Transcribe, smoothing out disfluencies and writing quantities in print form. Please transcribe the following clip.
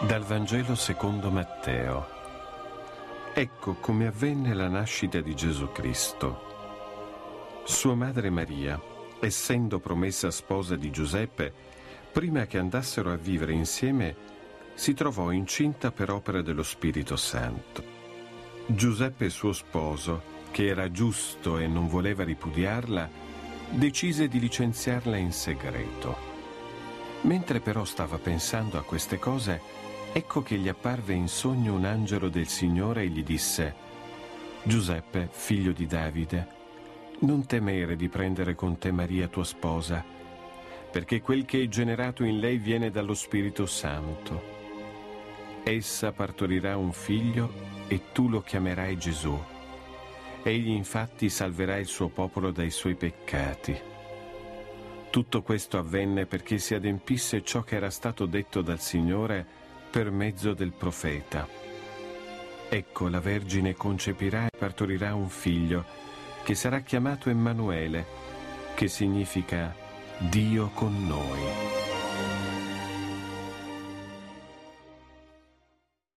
Dal Vangelo secondo Matteo. Ecco come avvenne la nascita di Gesù Cristo. Sua madre Maria, essendo promessa sposa di Giuseppe, prima che andassero a vivere insieme, si trovò incinta per opera dello Spirito Santo. Giuseppe, suo sposo, che era giusto e non voleva ripudiarla, decise di licenziarla in segreto. Mentre però stava pensando a queste cose, ecco che gli apparve in sogno un angelo del Signore e gli disse: Giuseppe, figlio di Davide, non temere di prendere con te Maria tua sposa, perché quel che è generato in lei viene dallo Spirito Santo. Essa partorirà un figlio e tu lo chiamerai Gesù. Egli infatti salverà il suo popolo dai suoi peccati. Tutto questo avvenne perché si adempisse ciò che era stato detto dal Signore per mezzo del profeta. Ecco, la Vergine concepirà e partorirà un figlio, che sarà chiamato Emmanuele, che significa Dio con noi.